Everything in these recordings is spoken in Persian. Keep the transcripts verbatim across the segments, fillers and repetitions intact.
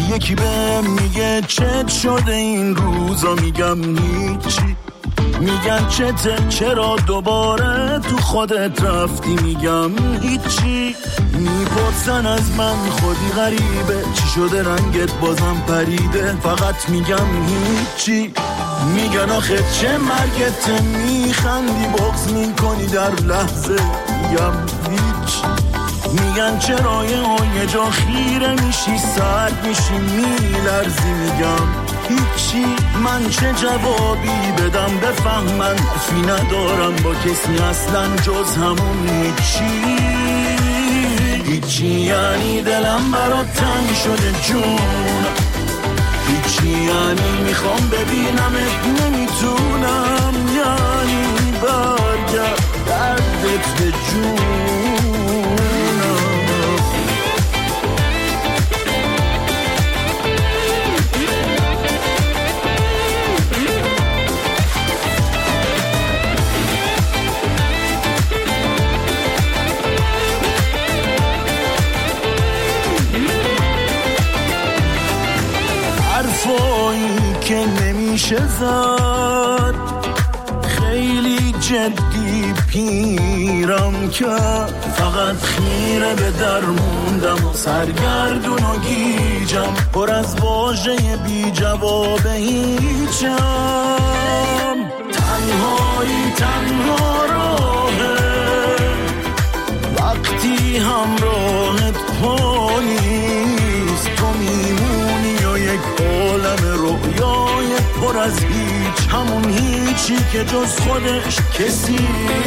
یکی به میگه چت شده این روزا، میگم هیچی. میگن چته چرا دوباره تو خودت رفتی، میگم هیچی. میپرسن از من خودی غریبه چی شده رنگت بازم پریده، فقط میگم هیچی. میگن آخه چه مرگت میخندی بغض میکنی در لحظه، میگم هیچ. میگن چرا یه جا خیره میشی سرد میشی میلرزی، میگم هیچی. من چه جوابی بدم بفهمن فی ندارم با کسی اصلا جز همون هیچی. هیچی یعنی دلم برات تنگ شده جون، هیچی یعنی میخوام ببینمت نمیتونم، یعنی برگرد دردت به جونم. حرفایی که نمیشه زد، خیلی جدی پیرم کرد. فقط خیره به در موندم و سرگردون و گیجم، پر از واژه بی جواب هیچم. تنهایی تنها راهه وقتی همراهت پا نیست، تو میمونی و یک عالم رویای پر از هیچ، همون هیچی که جز خودش کسی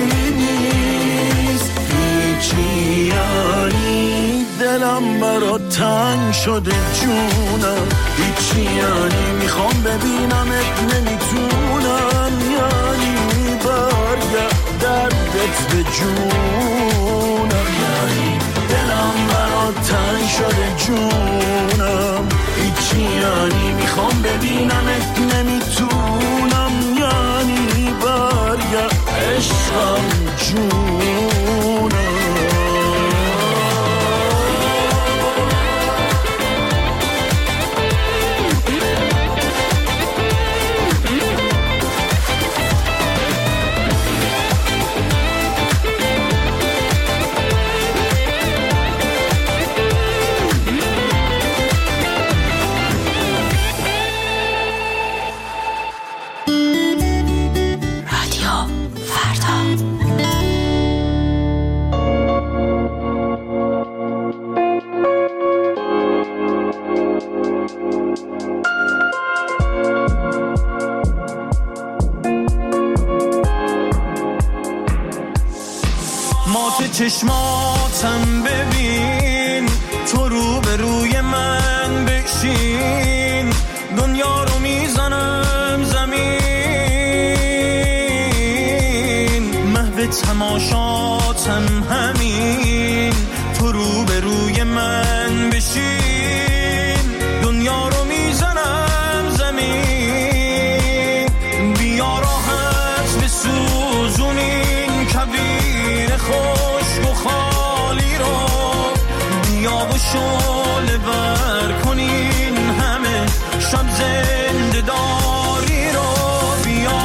نیست. هیچی یعنی دلم برات تنگ شده جونم، هیچی یعنی میخوام ببینمت نمیتونم، یعنی برگرد دردت به جونم. یعنی دلم برات تنگ شده جونم، هیچی یعنی میخوام ببینمت نمیتونم، یعنی برگرد عشقم جونم. چشماتم ببین، تو رو به روی من بشین، دنیا رو میزنم زمین. محو تماشاتم همین، تو رو به روی من بشین، دنیا رو میزنم زمین. بیا راحت بسوزونین کبیر خشک و خالی رو، بیا و شعله ور کنین همه شب زنده داری رو. بیا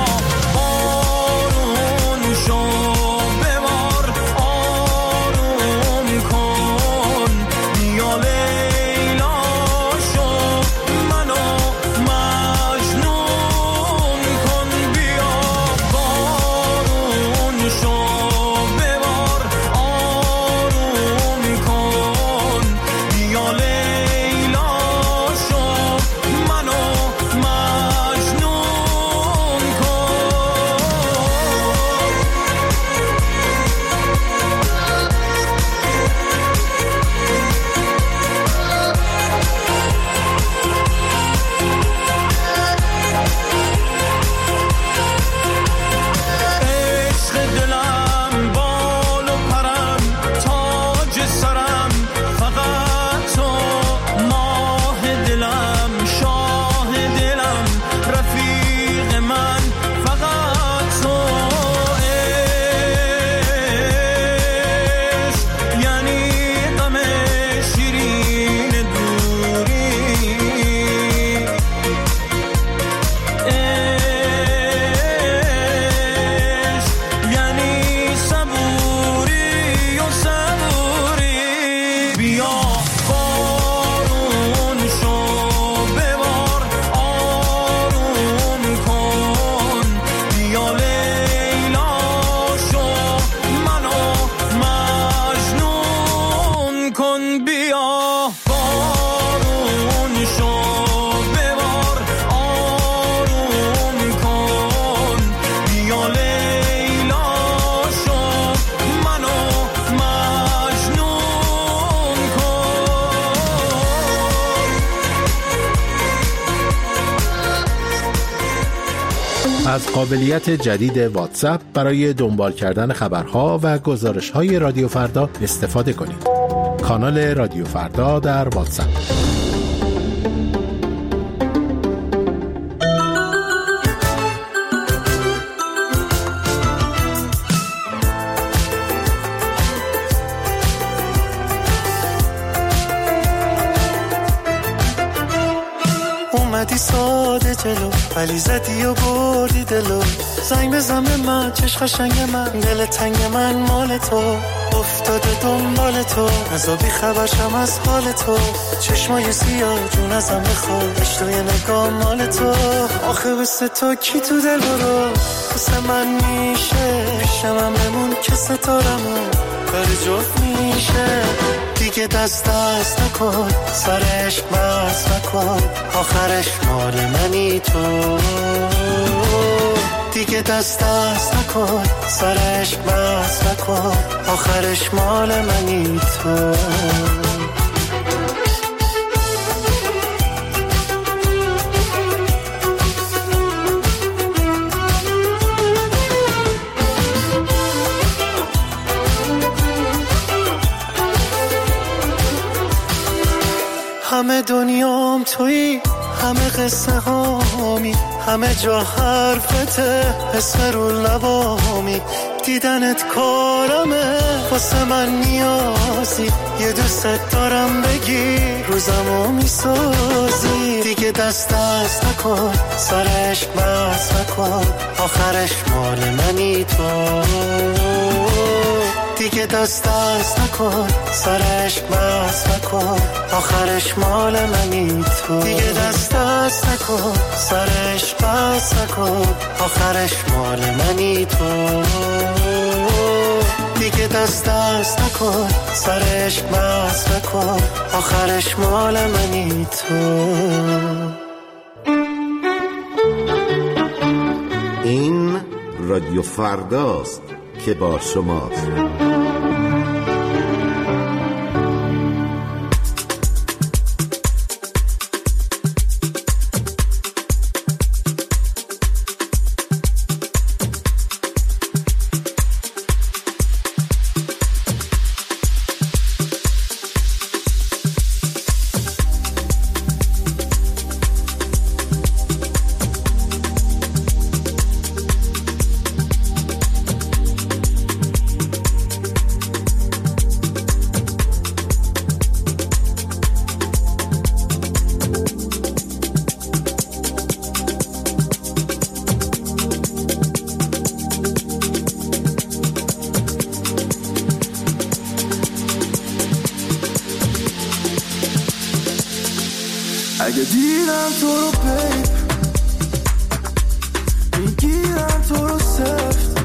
بارون شو ببار آروم کن، بیا لیلا شو منو مجنون کن. بیا بارون شو ببار آروم کن، بیا از قابلیت جدید واتساپ برای دنبال کردن خبرها و گزارش‌های رادیو فردا استفاده کنید. کانال رادیو فردا در واتساپ. اومدی ساده جلو ولی زدی و بردی دلو، زنگ بزن به من چش قشنگ من، دل تنگ من مال تو، افتاده دنبال تو، نزا بی خبرشم از حال تو، چشمای سیاه جون ازم بخواد، اشتوی نگاه مال تو، آخه بسه تو کی تو دل برو بسه من میشه، پیشم هم بمون که ستارمون داره جفت میشه، دیگه دست دست نکن سرش بس نکن، آخرش مال منی تو، دیگه دست دست نکن سرش بس نکن، آخرش مال منی تو. همه دنیام تویی، همه قصه هامی، همه جا حرفته، اسم رو لبامی، دیدنت کارمه، واسه من نیازی، یه دوست دارم بگی روزمو میسازی، دیگه دست دست نکن سرش بس نکن، آخرش مال منی تو، دیگه دست دست نکن سرش بس نکن، آخرش مال منی تو، دیگه دست دست نکن سرش بس نکن، آخرش مال منی تو، دیگه دست دست نکن سرش بس نکن، آخرش مال منی تو. این رادیو فرداست که با شماست. اگه دیدم تو رو بیب میگیرم تو رو سفت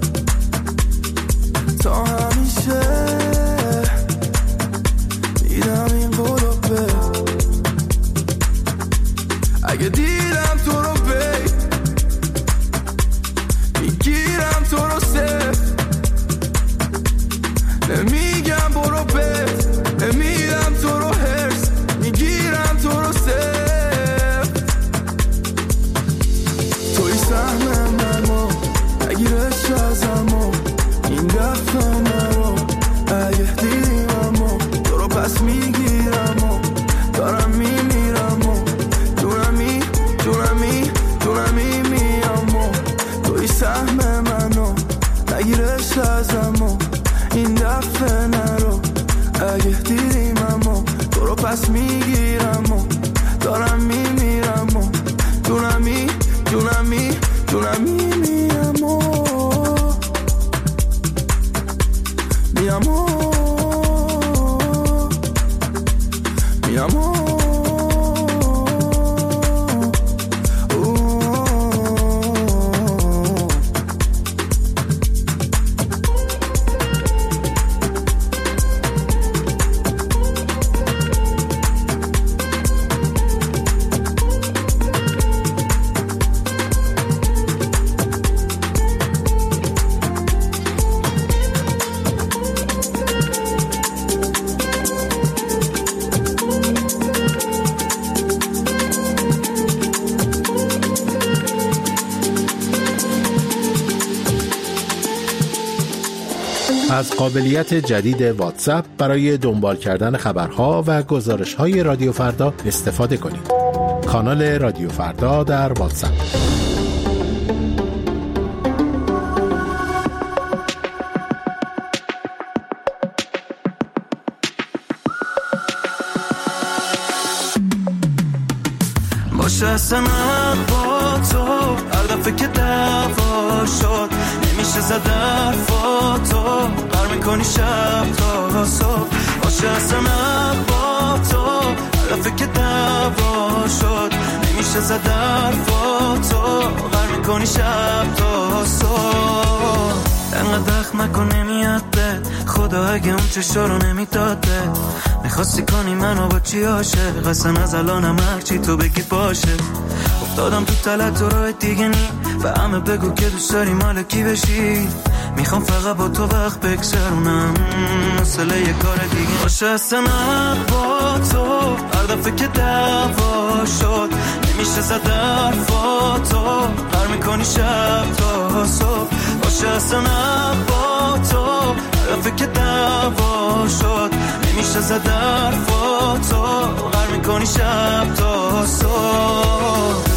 تا همیشه میدم این قولو بیب، اگه دیدم تو رو بیب میگیرم تو رو سفت، نمیگم برو بیب، نمیدم تو رو هرس، میگیرم تو رو سفت، توی سهم منو نگیرش ازمو، این دفعه منو اگه دیدیممو تو رو پس میگیرمو، دارم میمیرمو، جونمی جونمی از قابلیت جدید واتساپ برای دنبال کردن خبرها و گزارش‌های رادیو فردا استفاده کنید. کانال رادیو فردا در واتساپ. باشه اصلا با تو هر دفعه که دعوا شد نمیشه زد حرفاتو بر میکنی شب تا صبح. باشه اصلا با تو هر دفعه که دعوا شد نمیشه زد حرفاتو بر میکنی شب تا صبح. انقدر دخم نکن نمیاد بد خدا اگه اون چشا رو نمیداده میخواستی کنی منو با چی عاشق اصلا از الانم هرچی تو بگی باشه. افتادم تو تلت تو راه دیگه نی و همه بگو که دوست داری مال کی بشی. میخوام فقط با تو وقت بگذرونم مسئله یه کار دیگه باشه. اصلا با تو هر دفعه که دعوا شد نمیشه زد حرفاتو هر میکنی شب تا صبح. باشه اصلا با تو هر دفعه که دعوا شد نمیشه زد حرفاتو هر میکنی شب تا صبح.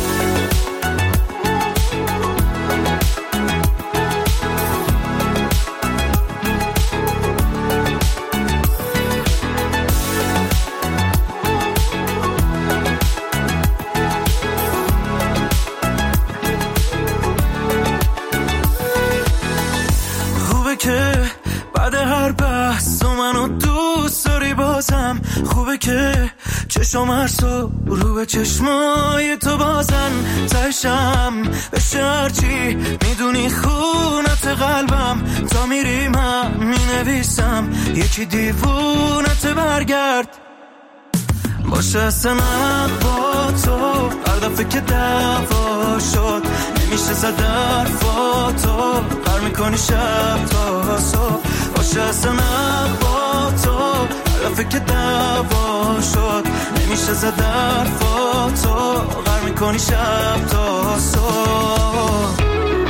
که بعد هر بحث تو منو دوست داری بازم خوبه که چشم هر صبح رو به چشمای تو بازن تشم بشه هرچی میدونی خونت قلبم تا میری من مینویسم یکی دیوونت برگرد. باشه اصلا با تو هر دفعه که دعوا شد نمیشه زد حرفاتو هر میکنی شب تا صبح. باشه اصلا با تو هر دفعه که دعوا شد نمیشه زد حرفاتو هر میکنی شب تا صبح.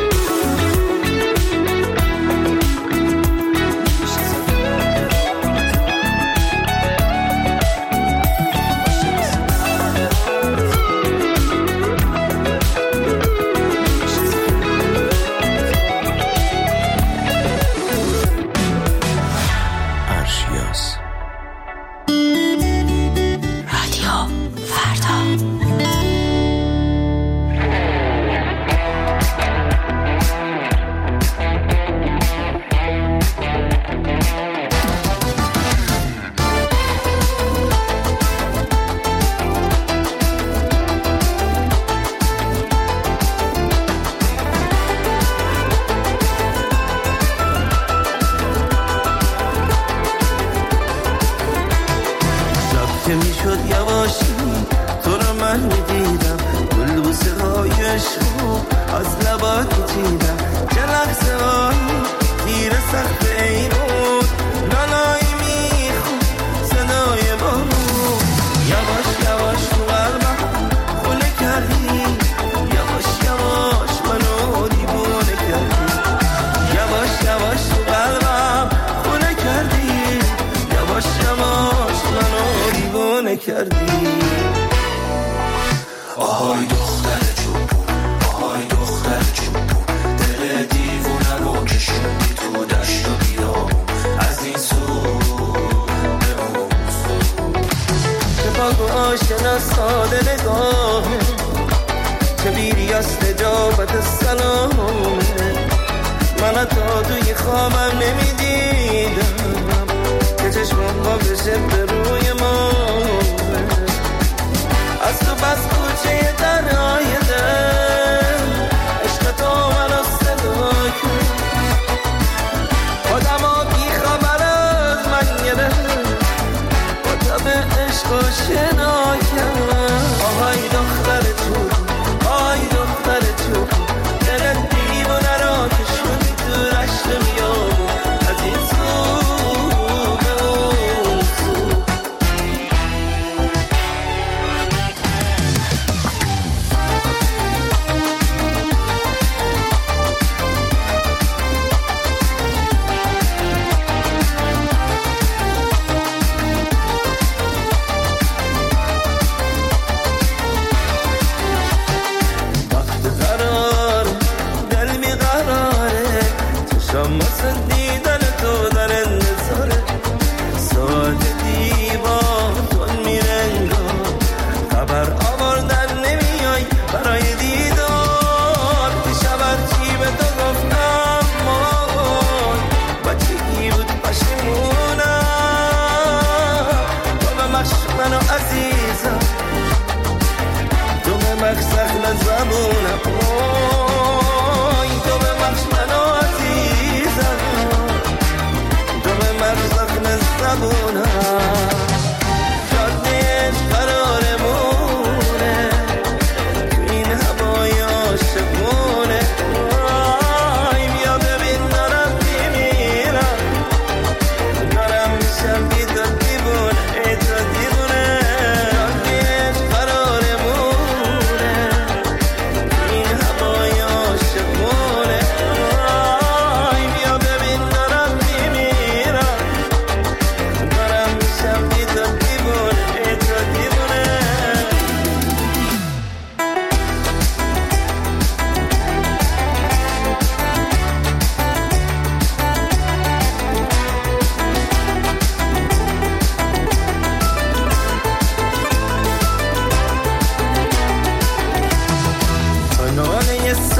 آهای دختر چوبون آهای دختر چوبون دل دیوونه رو کشوندی تو دشت و بیابون از این سو به اون سو چه پاک و آشنا ساده نگاهه چه بیری از نجابت سلامه من تا توی خوابم نمیدیدم که چشمم با بشه به روی ما از تو بس کوچه درهای دل عشق تو منو صدا کرد خودم ها بی خبر از من گرفت با تب عشق و شنا کرد. آهای دختر چوب آهای دختر چوب دل دیوانه را که شدی تو رشت میابون از این سو به اون سو.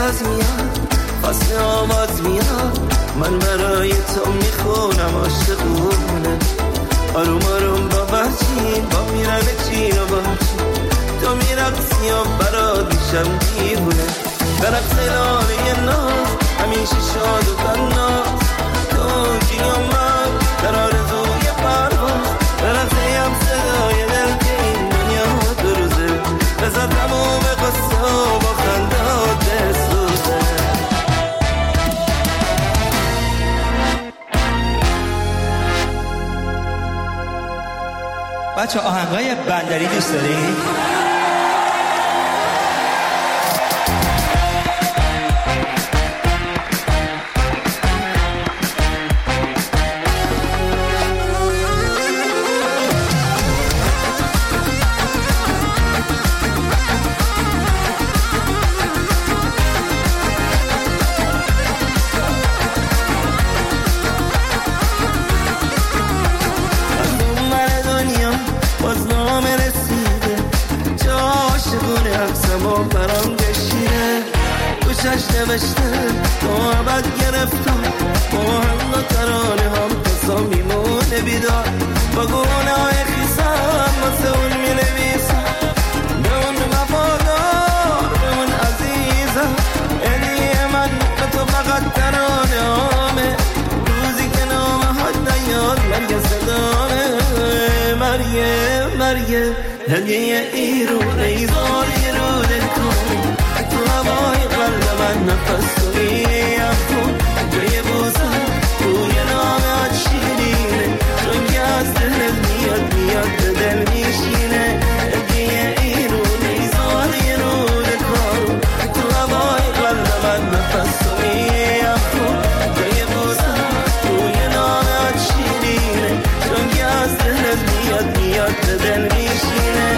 ساز میاد فصل آواز میاد من برای تو میخونم عاشقونه آروم آروم با بچین با میرن چین و بچین تو میرقصی و برات میشم دیوونه برقص لانه ناز همیشه شاد و تناز تو جی و من در آرزوی پرواز برقصی هم صدای دل که این دنیا دو روزه بذار تموم قصه و با خندات بسوزه بچه آهنگای بندری دوست دارید؟ برام بشینه گوشش نوشته تو عبد گرفتم با هم و ترانه هم قصا میمونه بیدار با گونه های خیسم واسه اون می نویسم به اون وفادار به اون عزیزم هدیه من به تو فقط ترانه همه روزی که نامه حد نیاد مرگ صدامه مرگه مرگه هدیه ایرونه ایزاری رو دل کن تو هوای قلب من نفس تویی افکن جای بوزم روی نامه شیرینه چون که از دلت میاد میاد به دل میشینه هدیه ایرونه ایزاری رو دل کن تو هوای قلب من نفس تویی افکن جای بوزم روی نامه شیرینه چون که از دلت میاد میاد به دل میشینه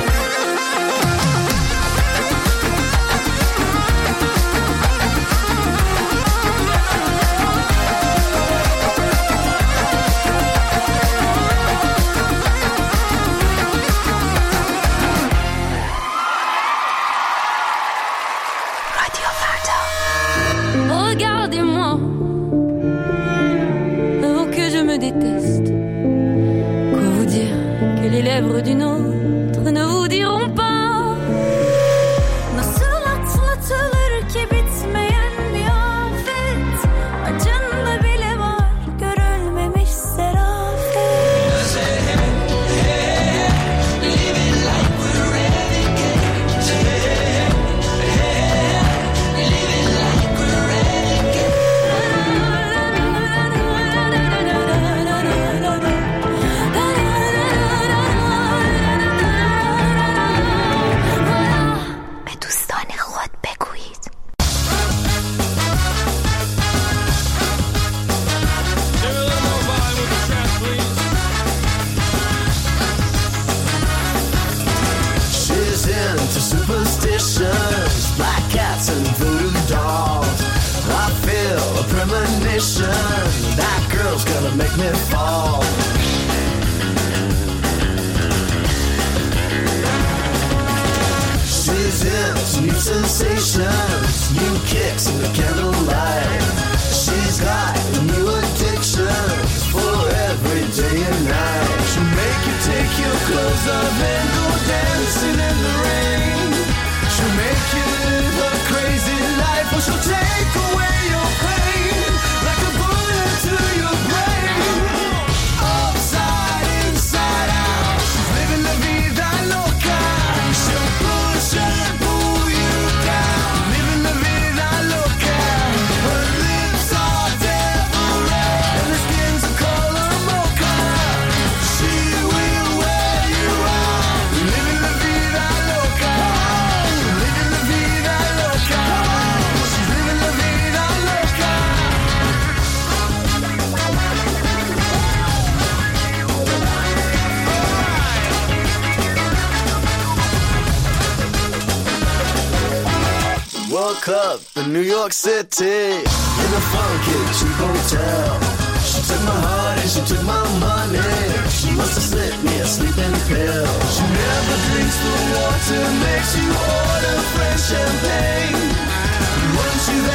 d'une autre ne vous diront pas nasıl atlatılır ki bitmeyen bir afet acında bile var görülmemiş serafet living like we're renegades living like we're renegades black cats and voodoo dolls. I feel a premonition. That girl's gonna make me fall. She's into new sensations, new kicks in the candlelight. She's got new addictions for every day and night. She'll make you take your clothes off and go dancing in the rain. She'll make you live a crazy life, or she'll take away your pain like a bullet to your brain. Upside, inside out, she's living la vida loca. She'll push and pull you down, living la vida loca. Her lips are devil red and her skin's a color mocha. She will wear you out, living la vida loca. Woke up in New York City in a funky cheap hotel. She took my heart and she took my money. She must have slipped me a sleeping pill. She never drinks the water, makes you order French champagne. Once you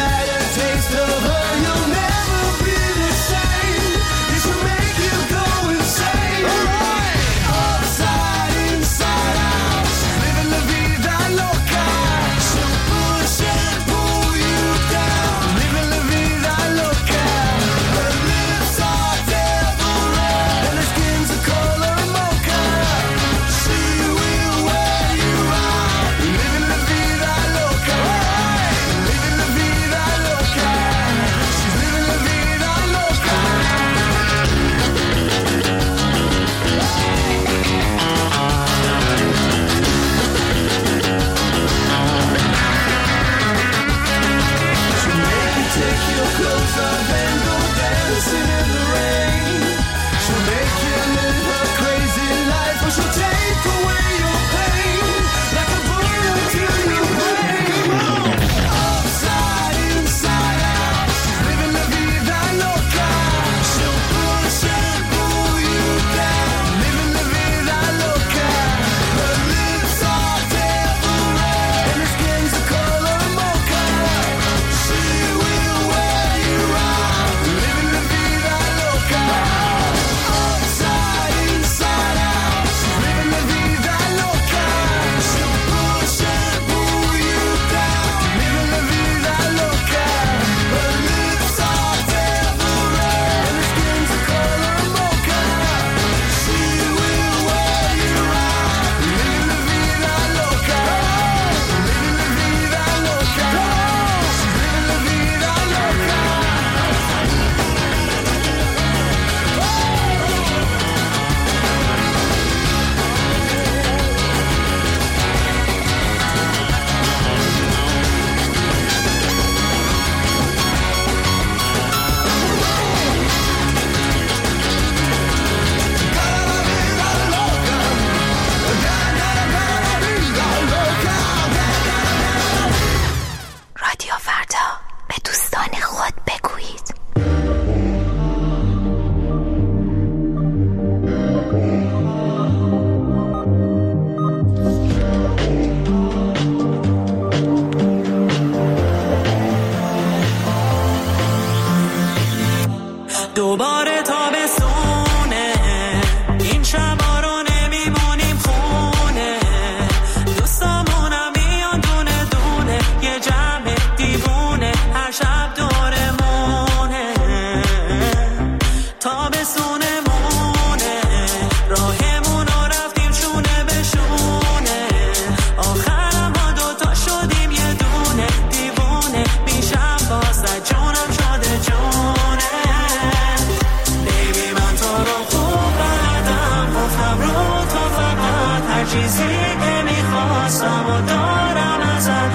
و دارم ازت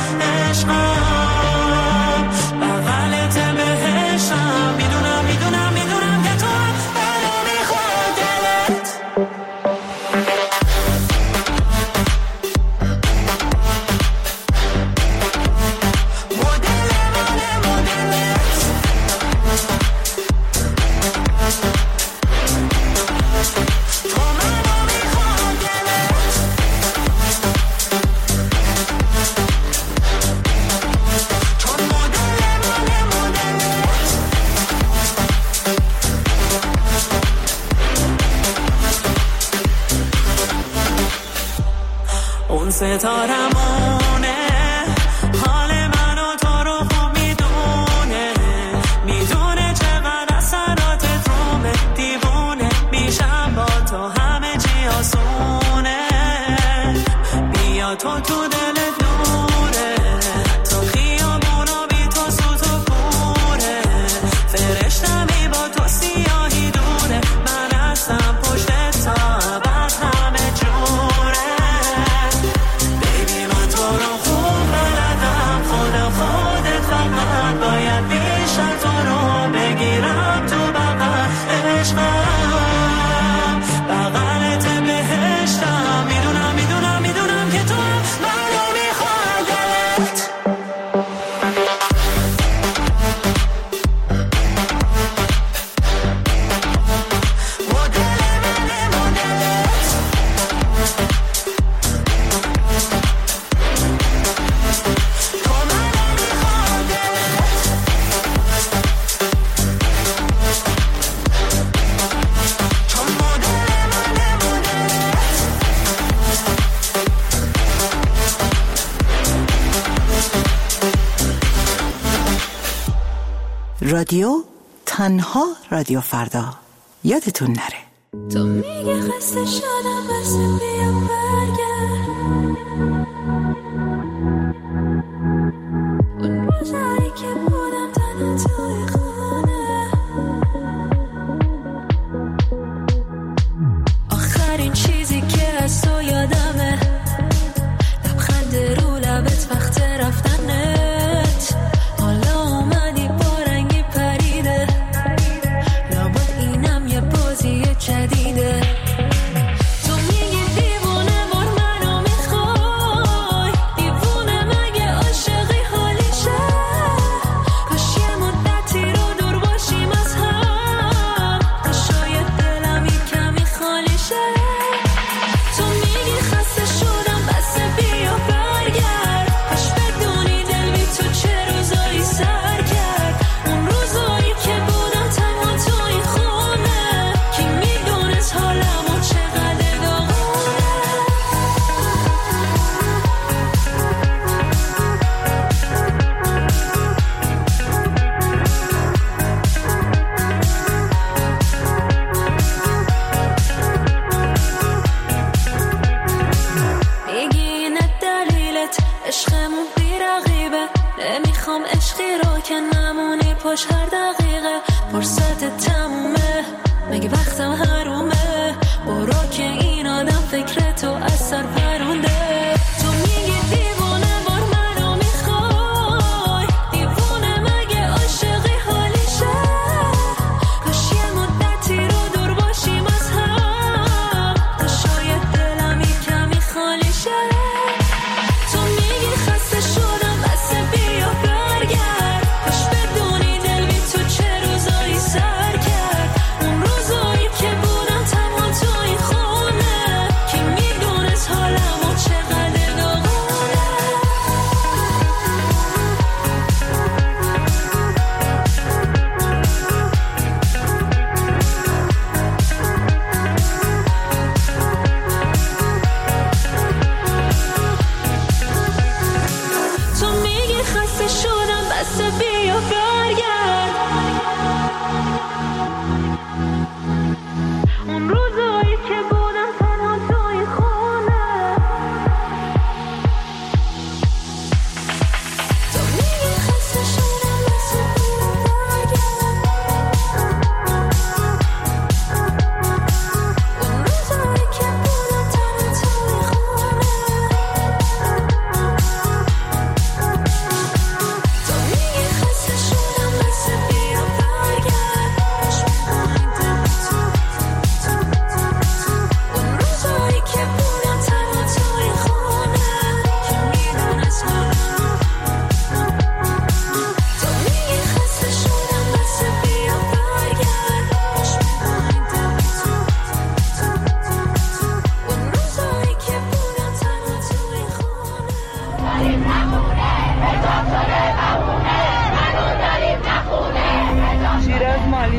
عشقم بغلت بهشتم میدونم میدونم میدونم که تو منو میخواد دلت اون ستارمونه حال من و تو رو خوب میدونه میدونه چقدر اثراتت رومه دیوونه میشم با تو همه چی آسونه بیا تو تو دلت نوره تو خیابونو بی تو سوت و کوره فرشتمی با تو سیاهی دوره من هستم پشت تا ابد همه جوره باید بیشتر تو رو بگیرم تو بغل عشقم بغلت بهشتم میدونم میدونم میدونم که تو منو میخواد دلت مدل منه مدلت تو منو میخواد رادیو تنها رادیو فردا یادتون نره تو میگه خسته شدم بس بیا برگرد اون روزایی که بودم تنها توی خونه آخرین چیزی که از تو یادمه لبخند رو لبت وقت رفتنت حالا اومدی با رنگی پریده لابد اینم یه بازی جدیده تو میگی دیوونه بار منو میخوای دیوونه مگه عاشقی حالیشه کاش یه مدتی رو دور باشیم از هم تا شاید دلم یه کمی خالی شه تو میگی خسته شدم بس بیا برگرد کاش بدونی دل بی تو چه روزایی سر کرد اون روزایی که بودم تنها توی خونه کی میدونست حالمو چقدر داغونه میگی اینه دلیلت عشقمون بی رقیبه نمیخوام عشقی رو که نمونی پشت هر دقیقه فرصت تمومه مگه وقتم حرومه برو که این آدم فکر تو از سر پرونده تو میگی دیوونه بار منو میخوای دیوونه مگه عاشقی حالیشه کاش یه مدتی رو دور باشیم از هم تا شاید دلم یه کمی خالی شه تو میگی خسته شدم بس بیا برگرد کاش بدونی دل بی تو چه روزایی سر کرد اون روزایی که بودم تنها توی خونه کی میدونست حال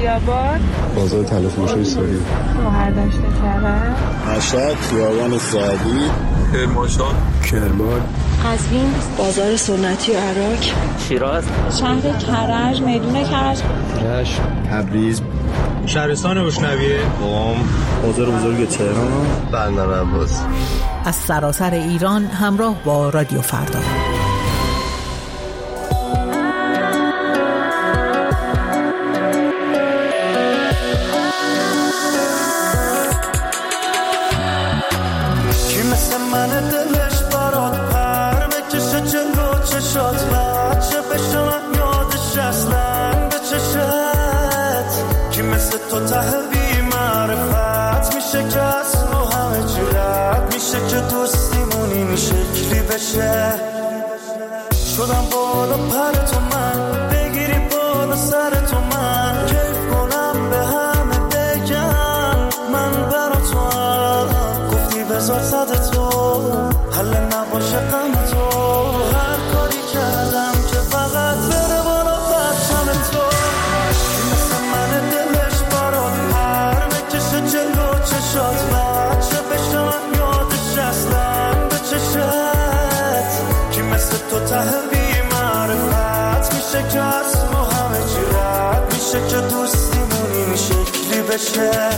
آباد، بازار طلا فروشی سوری، بهرداشت کرد، مشهد، خیابان سعدی، کرمانشاه، کرمان، قزوین، بازار سنتی و عراق، شیراز، شهر کرج، میدون کرج، رشت، تبریز، شهرستان بوشنویه، قم، بازار بزرگ تهران، بندر عباس. از سراسر ایران همراه با رادیو فردا. شدم بالا پر تو من بگیری بالا سر تو من کیف کنم به همه بگم من برا تو هم گفتی بذار صد تو حل نباشه غم تو هر کاری کردم که فقط بره بالا بچم تو مثل من دلش برات پر بکشه جلو چشات بچه بشم یادش اصلا به چشت کی مثل تو ته معرفت میشه که از ما همه چی رد میشه که دوستیمون این شکلی بشه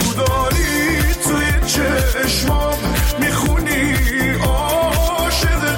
توی چشمام میخونی عاشق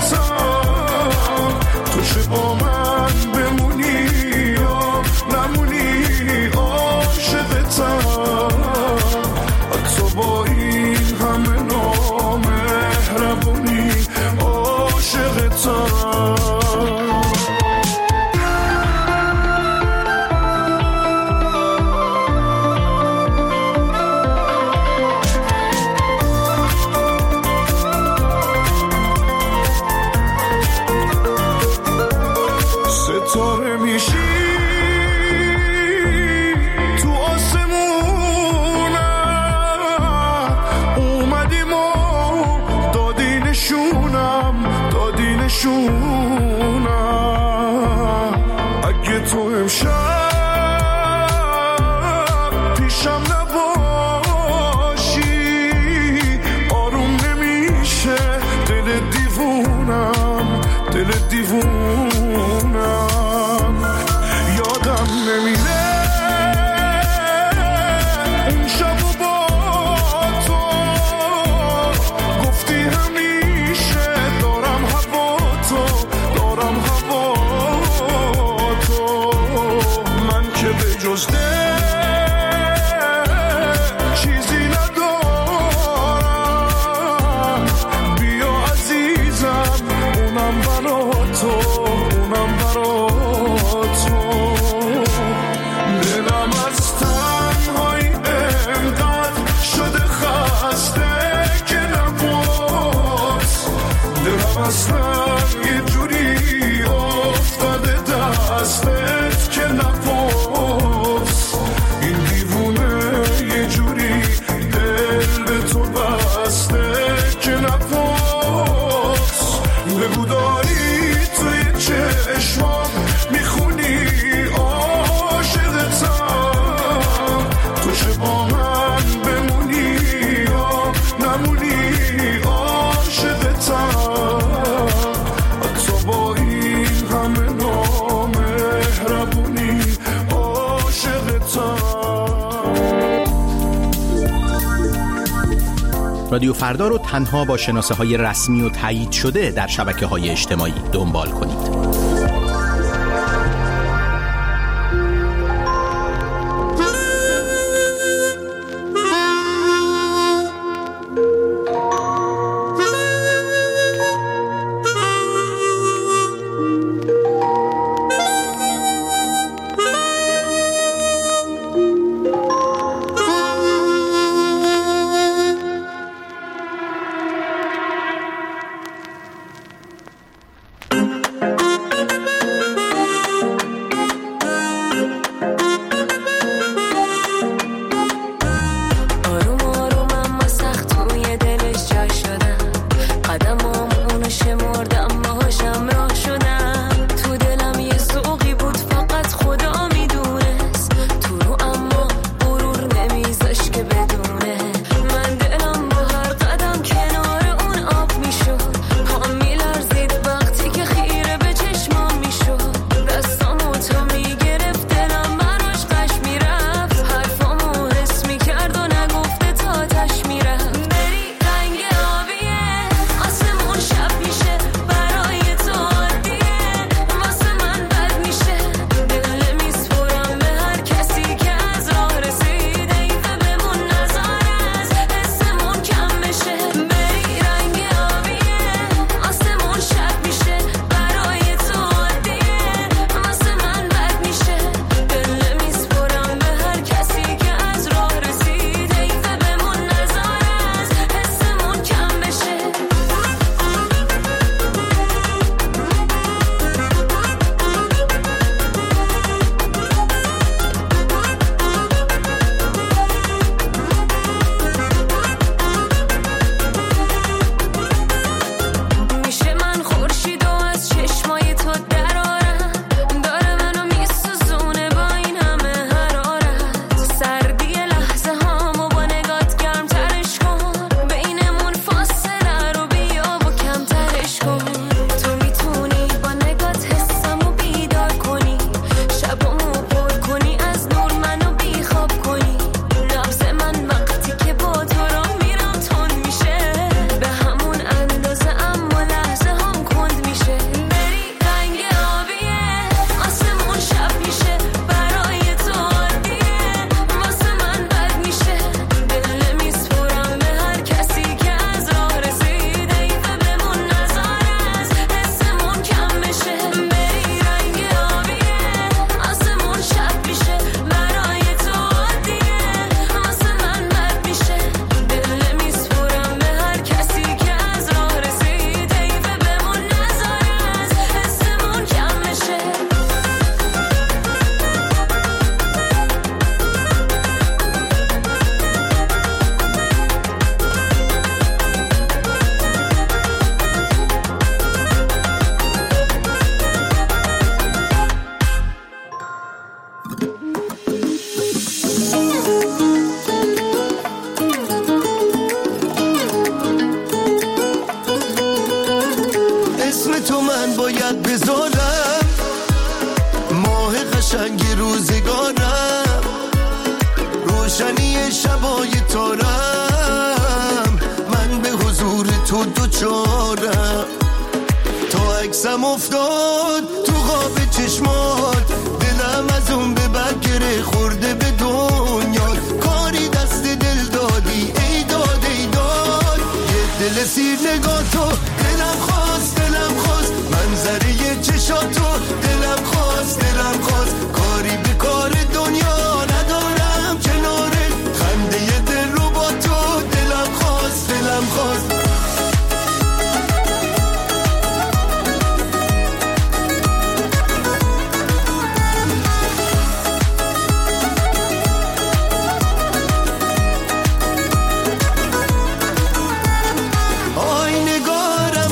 رادیو فردا رو تنها با شناسه های رسمی و تایید شده در شبکه های اجتماعی دنبال کنید.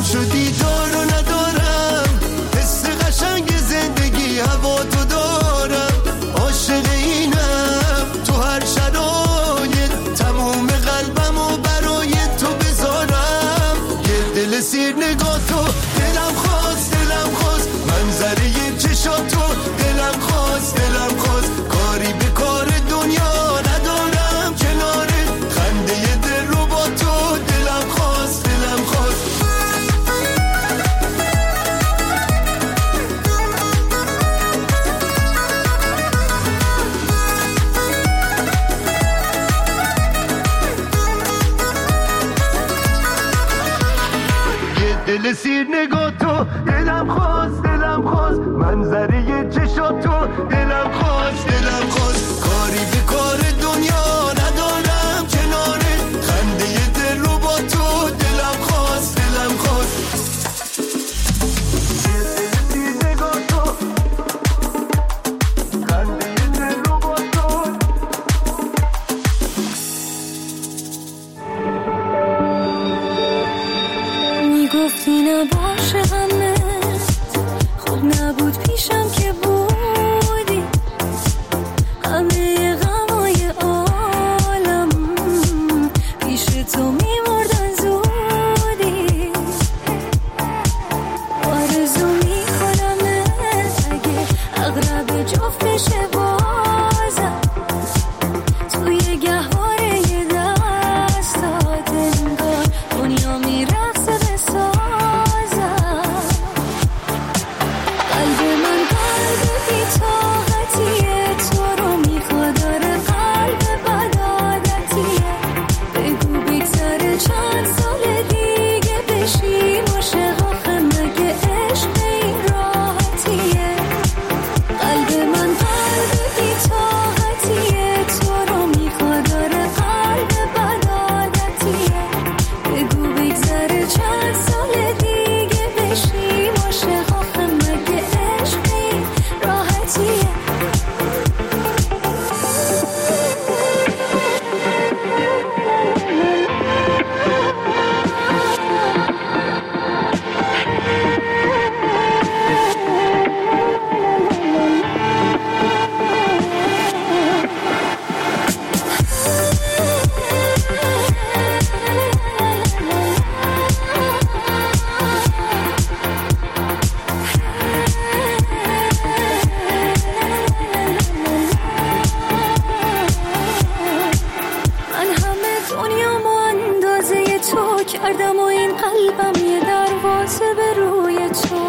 هوا تو دارم دل سیر نگاه تو دلم خواست دلم خواست منظره چشات تو دلم خواست دلم خواست کاری به کار دنیا ندارم کناره خنده دل رو با تو دلم خواست دلم خواست گفتی نباشه همه خوب نبود پیشم که بودی همه غمای عالم پیش تو میمردن زودی آرزو میکنم اگه اغرب جفت بشه بازم توی گهواره یه دستات انگار دنیا میرقصه به سازم قلب من قلب بی طاقتیه تو رو میخواد داره قلب بد عادتیه بگو بگذره چند سال دیگه بشیم عاشق آخه مگه عشق این راحتیه قلب من قلب بی طاقتیه تو رو میخواد داره قلب بد عادتیه بگو بگذره چند سال دیگه بشیم عاشق آخه مگه عشق این راحتیه من همه دنیامو اندازه تو کردم و این قلبم یه دروازه به روی تو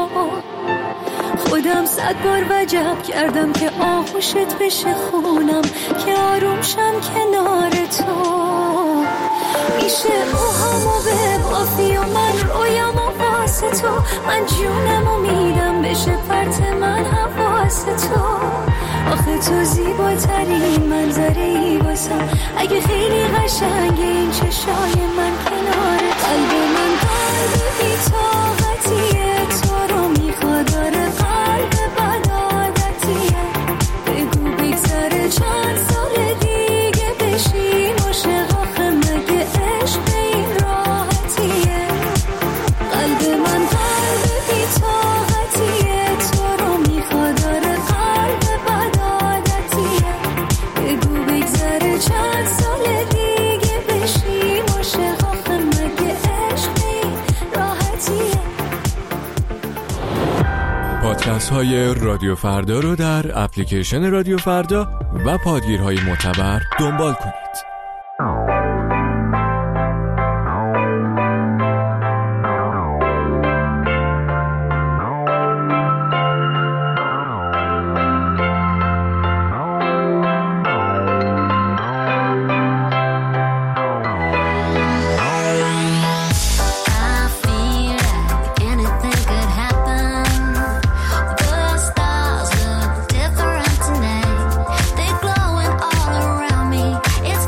خودم صد بار وجب کردم که آغوشت بشه خونم که آروم شم کنار تو میشه روحامو به بافی و من رویم و واسه تو من جونمو میدم بشه پرت من حواس تو آخه تو زیباترین منظری واسم اگه خیلی قشنگه این چشای من کنار قلب من قلب بی طاقتیه تو رو میخواد داره قلب بد عادتیه بگو بگذره چند سال دیگه بشیم عاشق آخه مگه عشق این راحتیه قلب من قلب بی طاقتیه تو رو میخواد داره قلب بد عادتیه بگو بگذره چند سال دیگه بشیم عاشق آخه مگه عشق این راحتیه پادکست های رادیو فردا رو در اپلیکیشن رادیو فردا و پادگیرهای معتبر دنبال کنید. It's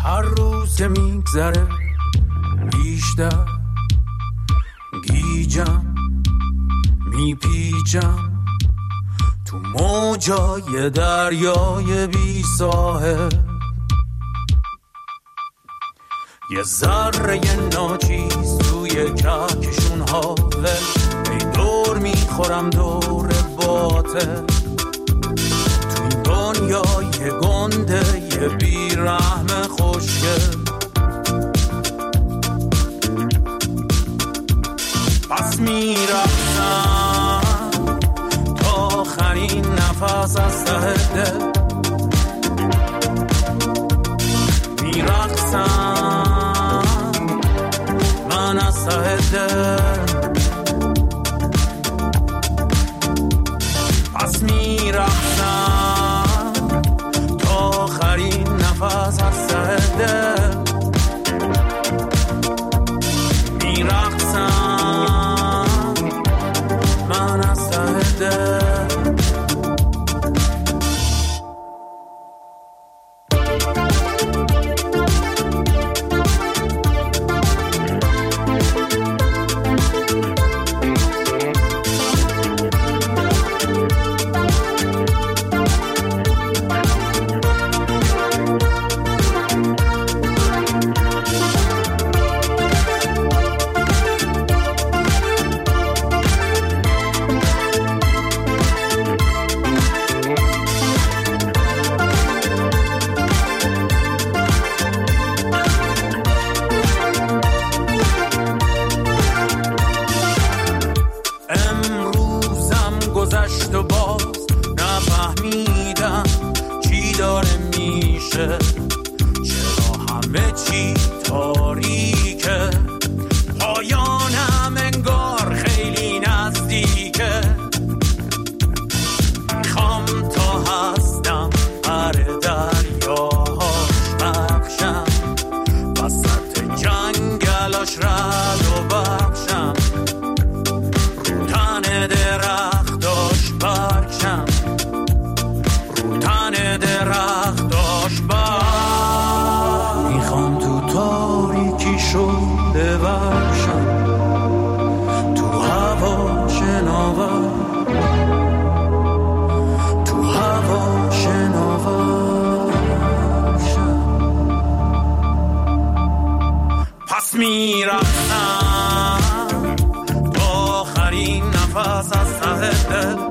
هر روز که میگذره بیشتر گیجم میپیچم تو موجای دریای بی ساحل. یه ذره ناچیز توی کهکشون حاول، ای دور میخورم دور باطل. تو این دنیای گنده یه بیرحم خوشگل. پس میرفتم تا آخرین نفس از ته دل. میرقصم من از ته دل. پس میرفتم تا آخرین نفس از ته دل. میرقصم من از ته دل. میرفتم تا آخرین نفس از ته دل.